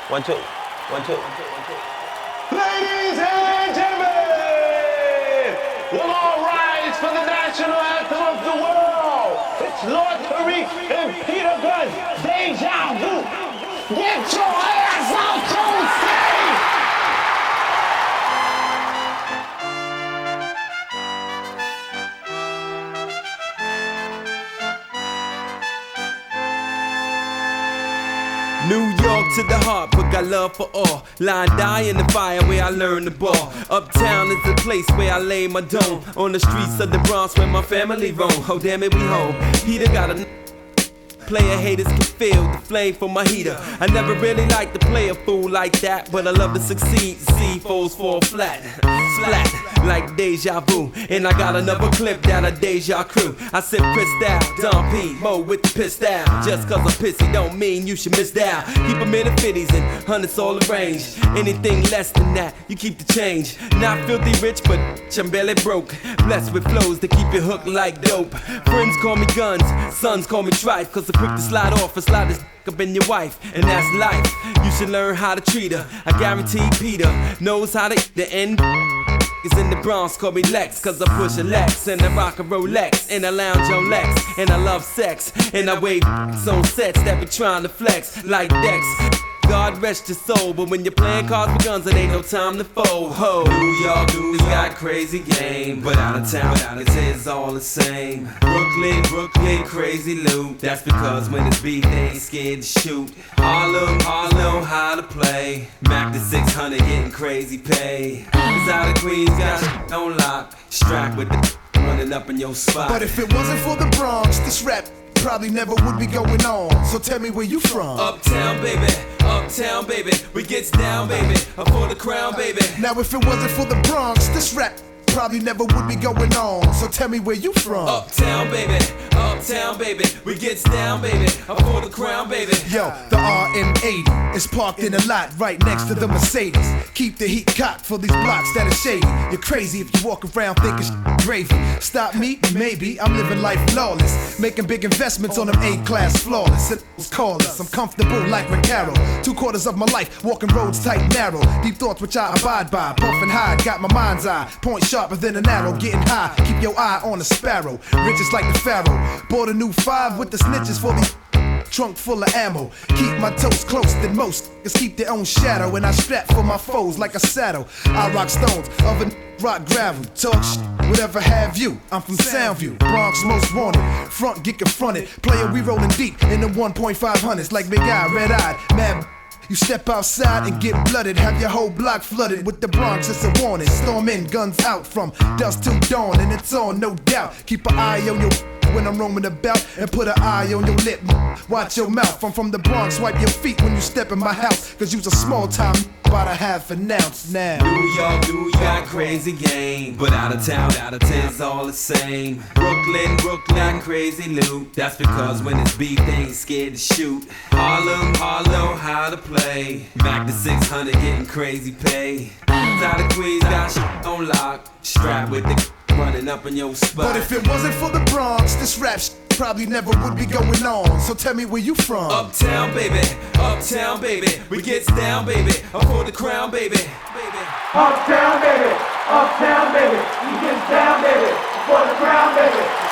One, two. One, two. Ladies and gentlemen, we'll all rise for the national anthem of the world. It's Lord Tariq and Peter Gunn, Deja Vu. Get your ass out to stage! New York to the heart, but got love for all. Line die in the fire where I learned the ball. Uptown is the place where I lay my dome. On the streets of the Bronx where my family roam. Oh damn it, we home. Peter got a player haters can feel the flame from my heater. I never really liked to play a fool like that, but I love to succeed. See foes fall flat, flat like deja vu. And I got another clip that a deja crew. I said pissed out, Don P, Mo with the pissed out. Just cause I'm pissy don't mean you should miss out. Keep them in the 50s and hundreds all arranged. Anything less than that, you keep the change. Not filthy rich, but I'm barely broke. Blessed with flows that keep you hooked like dope. Friends call me guns, sons call me trife. Cause I'm quick to slide off and slide this up in your wife. And that's life, you should learn how to treat her. I guarantee Peter knows how to the end is in the Bronx, call me Lex. Cause I push a Lex and I rock a Rolex. And I lounge on Lex, and I love sex. And I wave on sets that be trying to flex like Dex. God rest your soul, but when you're playing cards with guns, it ain't no time to fold. Ho, New York dudes got crazy game, but out of town, it's all the same. Brooklyn, crazy loot. That's because when it's beef, they ain't scared to shoot. Harlem know how to play. Mac the 600 getting crazy pay. Cause out of Queens got shit on lock. Strapped with the running up in your spot. But if it wasn't for the Bronx, this rap probably never would be going on. So tell me where you from. Uptown, baby, we gets down, baby. Up for the crown, baby. Now if it wasn't for the Bronx, this rap probably never would be going on. So tell me where you from. Uptown, baby, we gets down, baby. Up for the crown, baby. Yo, the RM80 is parked in a lot right next to the Mercedes. Keep the heat cocked for these blocks that are shady. You're crazy if you walk around thinking gravy. Stop me? Maybe. I'm living life flawless, making big investments on them A-class flawless. And it's callers. I'm comfortable like Recaro. 2/4 of my life walking roads tight and narrow. Deep thoughts which I abide by. Puffing high, got my mind's eye. Point sharper than an arrow. Getting high, keep your eye on a sparrow. Riches like the Pharaoh. Bought a new 5 with the snitches for these. Trunk full of ammo. Keep my toes close than most. Cause keep their own shadow. And I strap for my foes like a saddle. I rock stones, other rock gravel. Talk shit, whatever have you. I'm from Soundview, Bronx most wanted. Front get confronted. Player we rolling deep in the 1.500s. Like Big Eye, red eyed, mad. You step outside and get blooded. Have your whole block flooded. With the Bronx, it's a warning. Storm in, guns out from dusk till dawn. And it's on, no doubt. Keep an eye on your when I'm roaming about. And put an eye on your lip. Watch your mouth. I'm from the Bronx. Wipe your feet when you step in my house. Cause you's a small time about a half an ounce now. New York got crazy game, but out of town, it's all the same. Brooklyn, crazy loot. That's because when it's beef, they ain't scared to shoot. Harlem know how to play. Mac the 600 getting crazy pay. Out of Queens got shit on lock. Strapped with the running up in your spot. But if it wasn't for the Bronx, this rap probably never would be going on. So tell me where you from. Uptown, baby, we gets down, baby. Up for the crown, baby. Uptown, baby, we get down, baby. For the crown, baby.